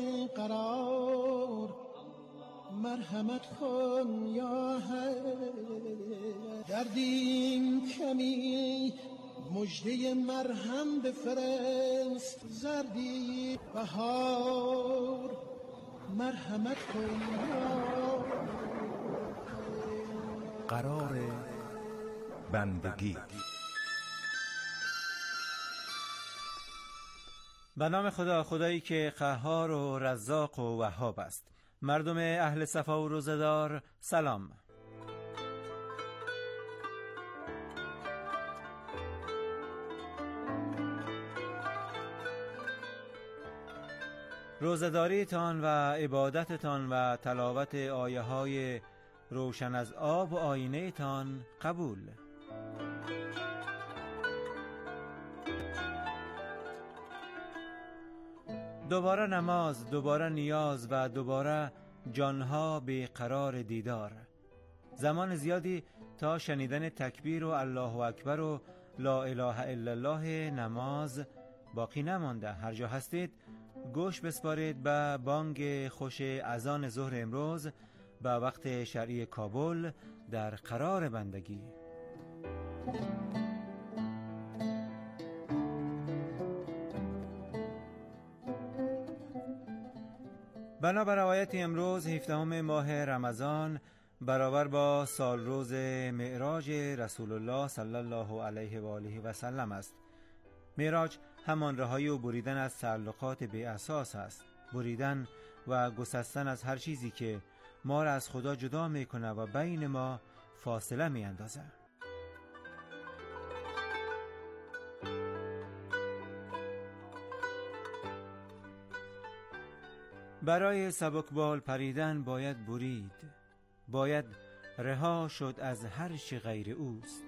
O: قرار مرحمت کن یا حق. دردیم کمی مجده مرهم بفرست، زردی بهار مرحمت کن یا
N: قرار بندگی.
P: به نام خدا، خدایی که قهار و رزاق و وهاب است. مردم اهل صفا و روزه‌دار سلام. روزه‌داریتان و عبادتتان و تلاوت آیه های روشن از آب و آینه تان قبول. دوباره نماز، دوباره نیاز و دوباره جانها به قرار دیدار. زمان زیادی تا شنیدن تکبیر و الله اکبر و لا اله الا الله نماز باقی نمانده. هر جا هستید گوش بسپارید به بانگ خوش اذان ظهر امروز به وقت شرعی کابل در قرار بندگی. بنابر روایت امروز 17 ماه رمضان برابر با سال روز معراج رسول الله صلی الله علیه و آله و سلم است. معراج همان رهایی و بریدن از تعلقات بی اساس است، بریدن و گسستن از هر چیزی که ما را از خدا جدا میکنه و بین ما فاصله میاندازه. برای سبکبال پریدن باید برید، باید رها شد از هر چی غیر اوست.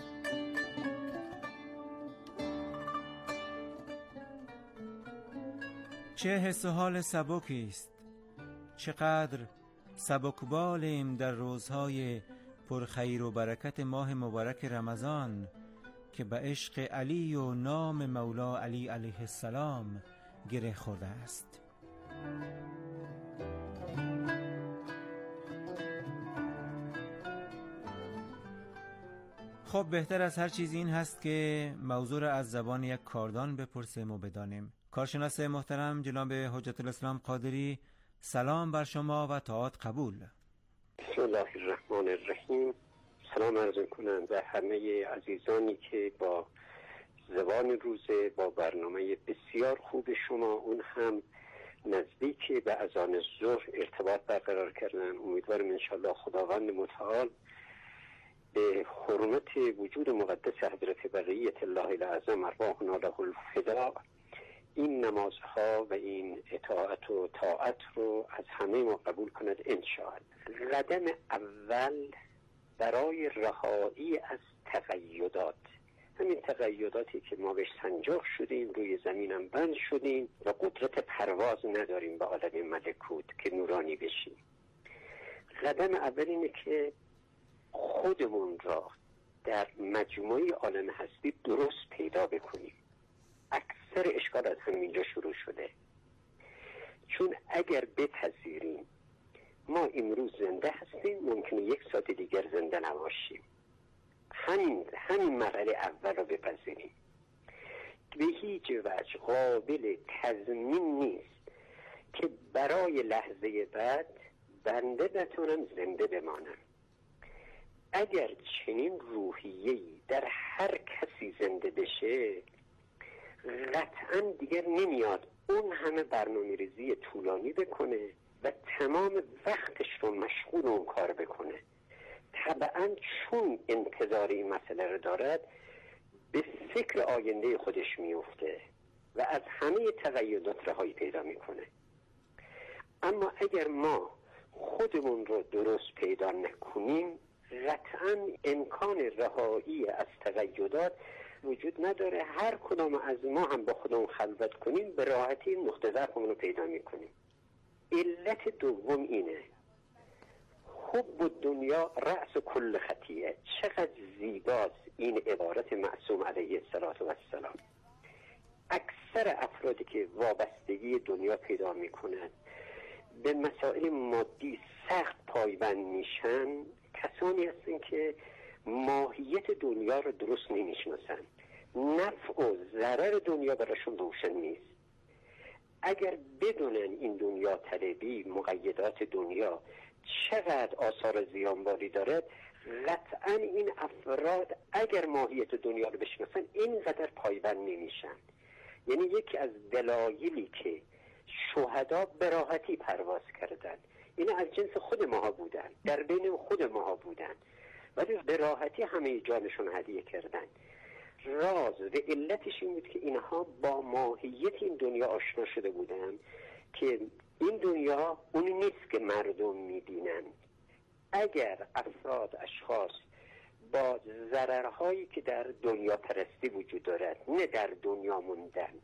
P: چه حس و حال سبکی است، چقدر سبکبالیم در روزهای پرخیر و برکت ماه مبارک رمضان که به عشق علی و نام مولا علی علیه السلام گره خورده است. خب بهتر از هر چیز این هست که موضوع را از زبان یک کاردان بپرسیم و بدانیم. کارشناس محترم جناب حجت الاسلام قادری، سلام بر شما و طاعت قبول.
Q: بسم الله الرحمن الرحیم. سلام عرض کنم به همه عزیزانی که با زبان روزه با برنامه بسیار خوب شما، اون هم نزدیک به اذان ظهر ارتباط برقرار کردن. امیدوارم انشاءالله خداوند متعال به حرمت وجود مقدس حضرت بقیت الله الاعظم ارواحنا له الفداء این نمازها و این اطاعت و طاعت رو از همه ما قبول کند انشاءالله. قدم اول برای رهایی از تقیدات، همین تقیداتی که ما بهش سنجاق شدیم، روی زمینم بند شدیم و قدرت پرواز نداریم به عالم ملکوت که نورانی بشیم. قدم اول اینه که خودمون را در مجموعه عالم هستی درست پیدا بکنیم. اکثر اشکال از همینجا شروع شده، چون اگر بپذیریم ما امروز زنده هستیم، ممکنه یک ساعت دیگر زنده نباشیم. همین مرحله اول رو بپذیریم. به هیچ وجه قابل تضمین نیست که برای لحظه بعد بنده نتونم زنده بمانم. اگر چنین روحیه‌ای در هر کسی زنده بشه، قطعا دیگر نمیاد اون همه برنامه‌ریزی طولانی بکنه و تمام وقتش رو مشغول اون کار بکنه. طبعا چون انتظار این مسئله رو دارد به فکر آینده خودش میفته و از همه تقیدات رهایی پیدا میکنه. اما اگر ما خودمون رو درست پیدا نکنیم، قطعا امکان رهایی از تقیدات وجود نداره. هر کدام از ما هم با خودمون خلوت کنیم به راحتی نقطه ضعفمون رو پیدا میکنیم. علت دوم اینه، حب دنیا رأس کل خطیه. چقدر زیباست این عبارت معصوم علیه السلام. اکثر افرادی که وابستگی دنیا پیدا میکنند، به مسائل مادی سخت پایبند میشن، کسانی هستن که ماهیت دنیا رو درست نمیشناسن. نفع و ضرر دنیا براشون روشن نیست. اگر بدونن این دنیا طلبی، مقیدات دنیا چقدر آثار زیانباری دارد، قطعا این افراد اگر ماهیت دنیا رو بشناسن اینقدر پایبند نمیشن. یعنی یکی از دلایلی که شهدا به راحتی پرواز کردن، اینا از جنس خود ماها بودن، در بین خود ماها بودن، ولی به راحتی همه جانشون هدیه کردن. راز و علتش این بود که اینها با ماهیت این دنیا آشنا شده بودن که این دنیا اون نیست که مردم میبینن. اگر افراد، اشخاص با ضررهایی که در دنیا پرستی وجود دارد، نه در دنیا موندن،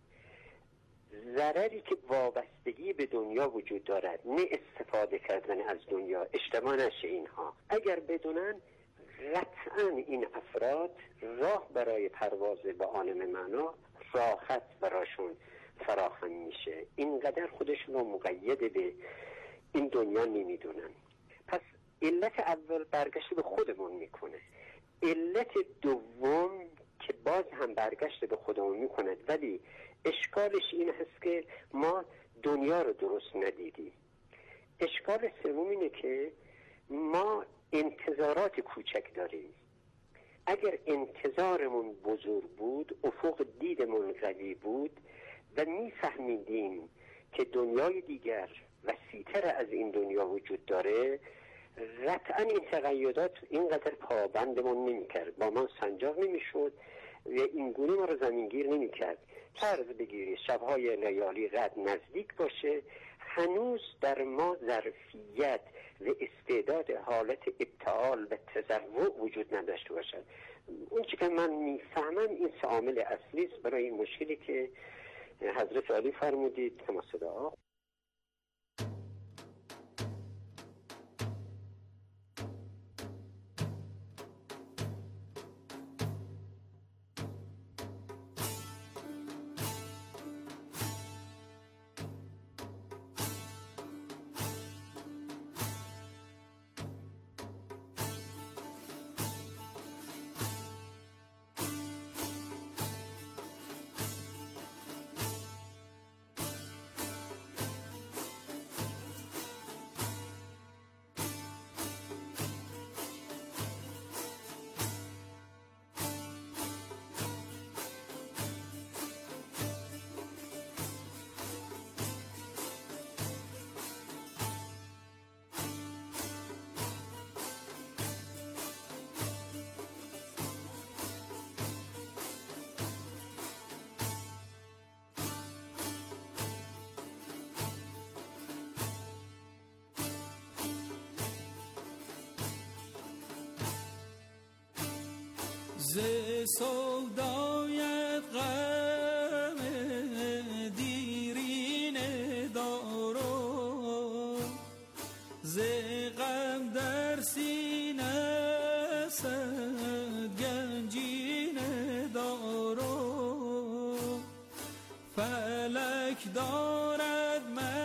Q: ضرری که وابستگی به دنیا وجود دارد، نه استفاده کردن از دنیا، اشتباه نشه اینها، اگر بدونن قطعا این افراد راه برای پرواز به عالم معنا راحت براشون فراهم میشه. اینقدر خودشون رو مقید به این دنیا نمیدونن. پس علت اول برگشت به خودمون میکنه. علت دوم که باز هم برگشت به خودمون میکنه، ولی اشکالش این هست که ما دنیا رو درست ندیدیم. اشکال سوم اینه که ما انتظارات کوچک داریم. اگر انتظارمون بزرگ بود، افق دیدمون قوی بود و میفهمیدیم که دنیای دیگر وسیع‌تر از این دنیا وجود داره، قطعا این تقیدات اینقدر پابندمون نمی‌کرد، با ما سنجاق نمی‌شد و این گونه ما رو زمینگیر نمی‌کرد. فرض بگیری شب‌های لیالی قد نزدیک باشه، هنوز در ما ظرفیت و استعداد حالت ابتعال و تضرع وجود نداشته باشد. اون چی که من میفهمم این سه عامل اصلی است برای این مشکلی که حضرت علی فرمودید. تمام صدا.
E: ز سودایت غم دیرینه دارم، ز غم در سینه صد گنجینه دارم. فلک دارد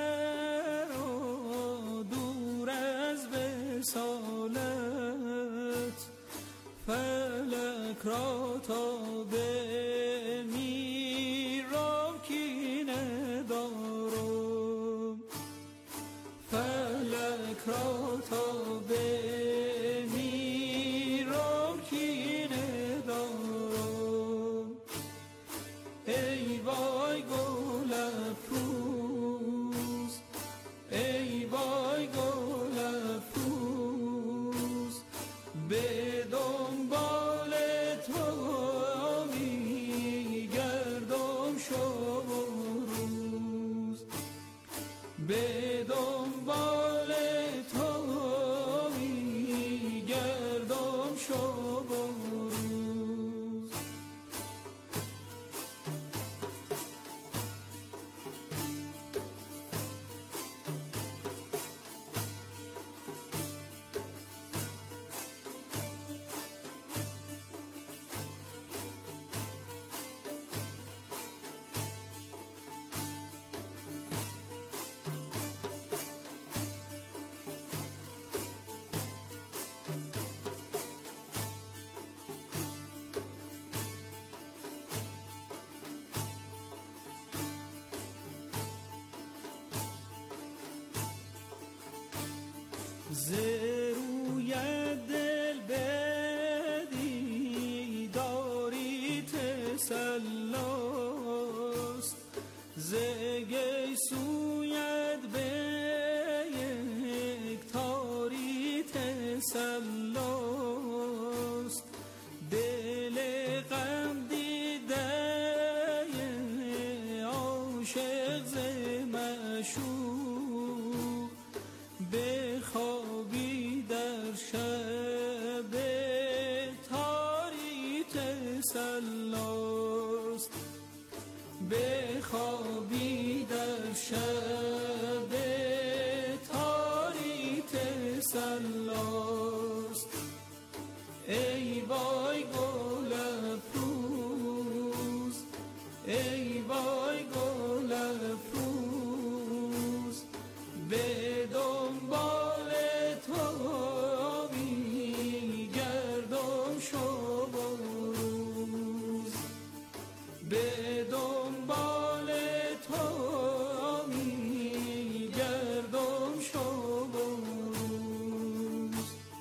E: مرا دور از وصالت، فلک را تا به میرم کینه دارم، فلک را تا به میرم کینه دارم. ای وای گل افروز، ای وای گل افروز، به دنبال تو میگردم شب و روز، به دنبال تو میگردم شب و روز. روی دل بدی داری تسلاست زگی سویت به یک تاری تسلاست دل غم دیده عاشق ز معشوق بخوابی در شب تاری تسلاست بخوابی در شب تاری تسلاست ای وای گل افروز ای وای گل افروز به دنبال تو میگردم شب و روز به دنبال تو میگردم شب و روز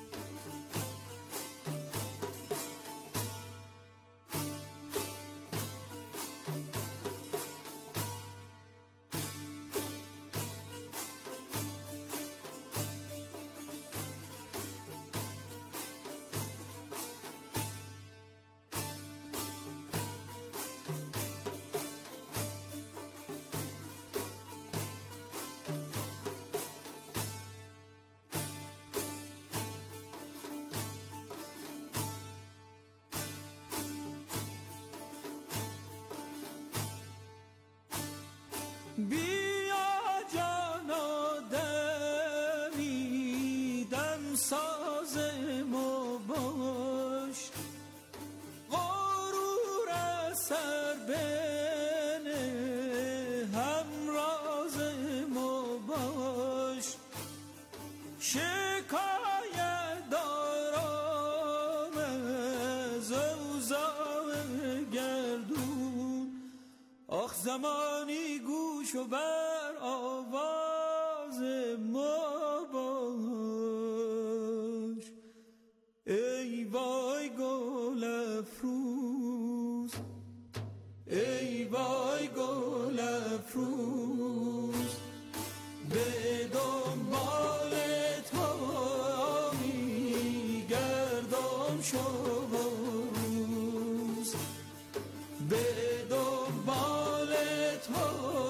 E: بیا جانا دمیدم ساز ما باش غرور از سر بنه همراز ما باش شکایت دارم از اوضاع گردون آخ زمانی گوش و بر آواز ما باش ای وای گل افروز ای وای گل افروز به دنبال تو میگردم شب و روز به دنبال تو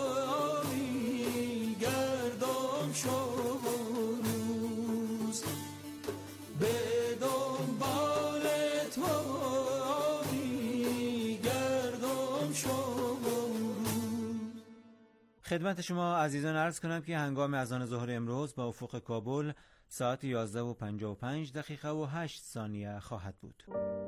E: میگردم شب و روز به دنبال تو میگردم شب و روز.
P: خدمت شما عزیزان عرض کنم که هنگام اذان ظهر امروز با افق کابل ساعت 11:55 و 8 ثانیه خواهد بود.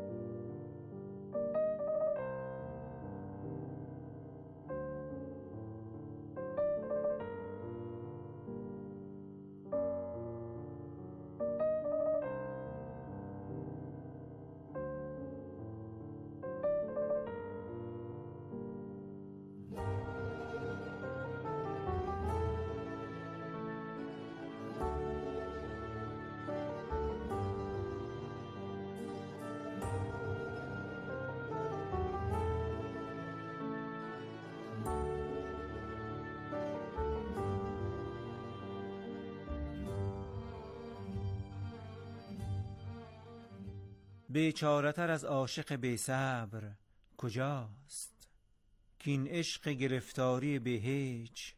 P: بیچاره‌تر از عاشق بی‌صبر کجاست کین عشق گرفتاری به هیچ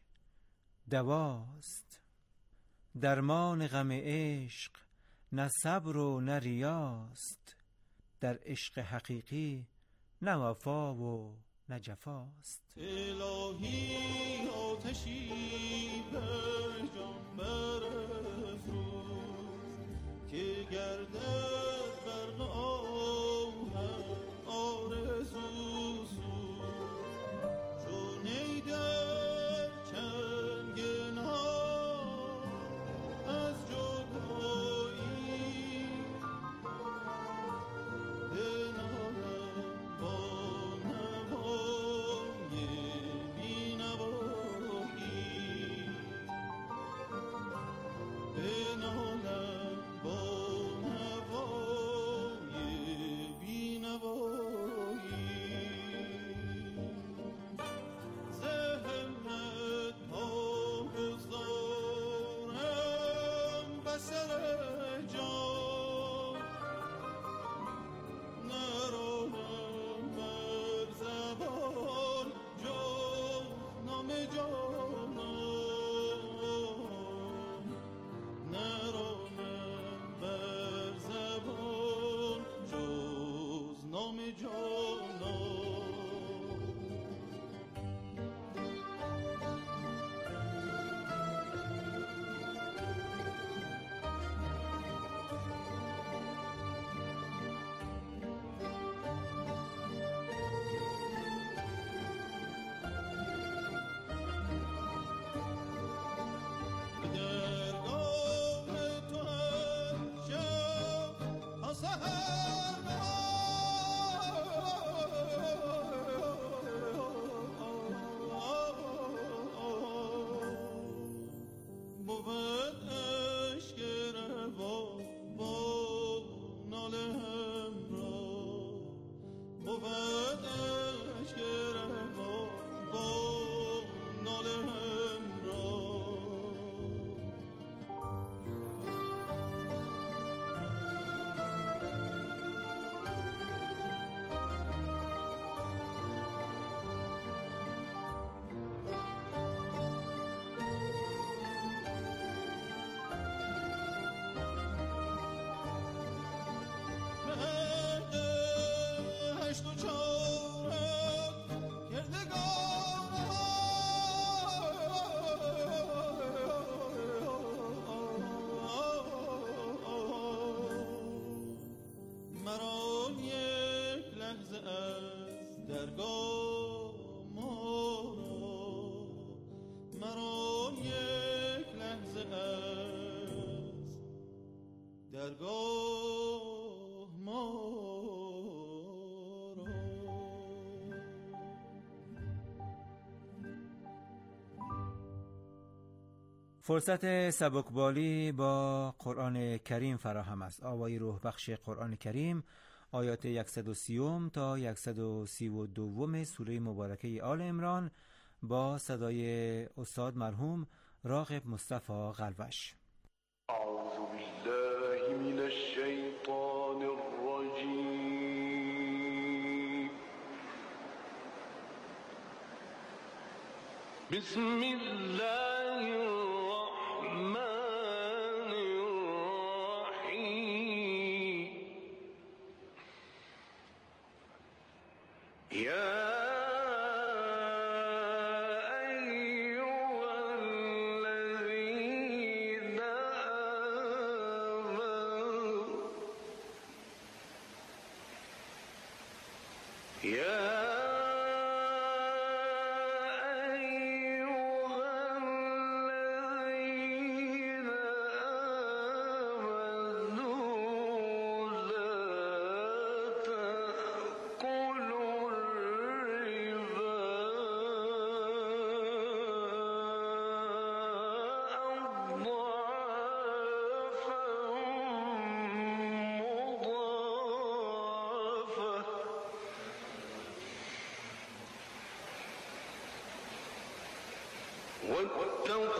P: دواست درمان غم عشق نه صبر و نه ریاست در عشق حقیقی نه وفا و نه جفاست
E: الهی آتشی بر جان برافروز که گردد برق آهن آرزو سوز چون ای در چنگ نهان از جدایی بنالم با نوای بینوایی بنالم
P: فرصت سبکبالی با قرآن کریم فراهم است. آوای روح بخش قرآن کریم، آیات 130 تا 132 سوره مبارکه آل عمران با صدای استاد مرحوم راغب مصطفی قلوش.
E: اعوذ بالله من الشیطان الرجیم. بسم الله الرحمن الرحیم. یا واتقوا